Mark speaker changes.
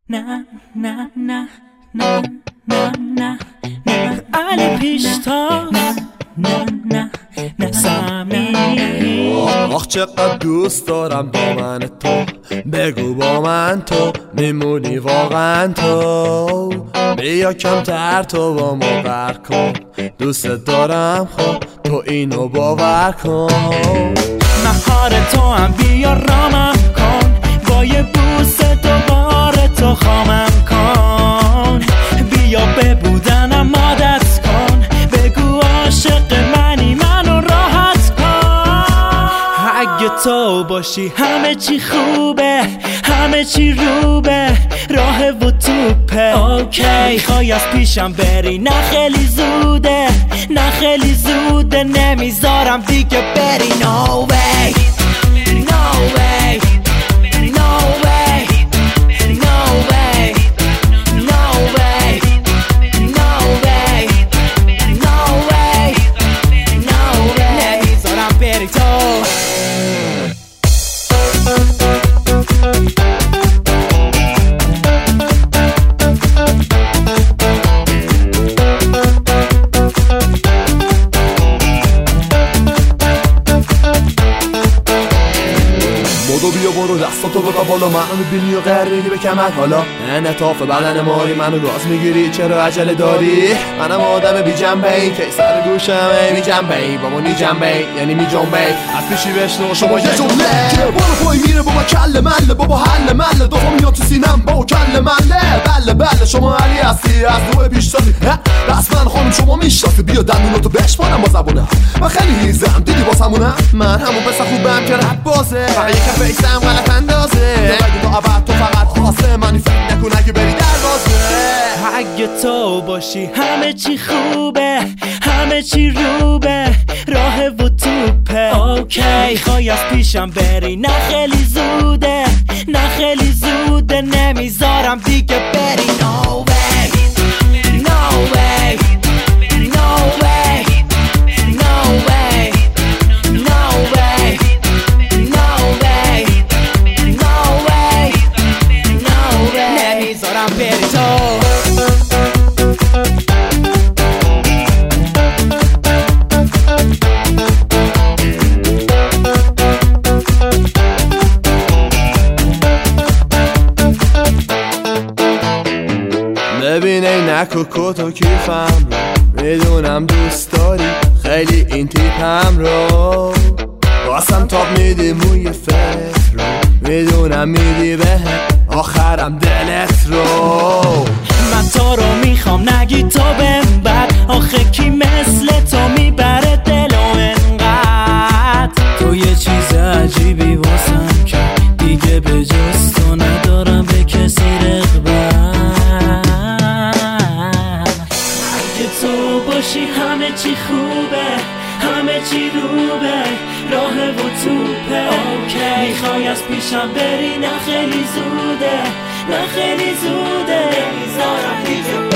Speaker 1: نه نه نه نه نه نه نه علی پیشتاز نه نه نه سمی
Speaker 2: آخ چقدر دوست دارم دامن تو، بگو با من تو میمونی واقعا تو، بیا کمتر تو با ما بر کن، دوست دارم خب تو اینو باور کن.
Speaker 1: مهار تو هم بیا رامم کن، با یه بوسه دوباره تو خامم کن، بیا به بودنم عادت کن، بگو عاشق منی منو راحت کن. اگه تو باشی همه چی خوبه، همه چی روبه، راه و توپه. اوکی میخوای از پیشم بری، نه خیلی زوده، نه خیلی زوده، نمیذارم دیگه بری. No way No way No way No way No way No way No way No way نمیذارم بری تو.
Speaker 2: بدو بیا برو دستاتو بقا بالا، منو میبینی و غریبی به کمر حالا انعطاف بدن مایی منو گاز میگیری، چرا عجله داری؟ منم آدم بی جنبه ای که سر گوشمه می جنبه ای با منی جنبه ای یعنی می جنبه ای از پیشی بشنو شما یه جمله که برو پای میره بابا کل مله بابا حل مله دوم میاد تو سینم با کل مله. بله بله شما علی هستی از روی پیشتازی رسما خانم شما میشناسی، بیا دندوناتو بشمارم با زبونه من خیلی هیزم دیدی واسمونه، من همون پسر خوبم که رپ بازه فقط یکم فیسم غلط اندازه، اگه تو عبد تو فقط خاصه منی فکر نکن اگه بری دروازه.
Speaker 1: اگه تو باشی همه چی خوبه، همه چی روبه، راه و توپه. اوکی میخوای از پیشم بری، نه خیلی زوده، نه خیلی زوده، نمیذارم دیگه بری. No way No way No way No way No way No way No way No way نمیذارم بری تو.
Speaker 2: ببین عینک و کت و کیفم رو میدونم دوست داری خیلی این تیپم رو، واسم تاب میدی موی فکر رو میدونم میدی به آخرم دلت رو.
Speaker 1: من تو رو میخوام نگی تو بهم بد، آخه کی مثل تو میبره دل و انقدر. تو یه چیز عجیبی واسم که دیگه به جز تو ندارم به کسی رغبت. اگه تو باشی همه چی خوبه، همه چی روبه، راه و توپه. اوکی میخوای از پیشم بری، نه خیلی زوده، نه خیلی زوده، نمیذارم دیگه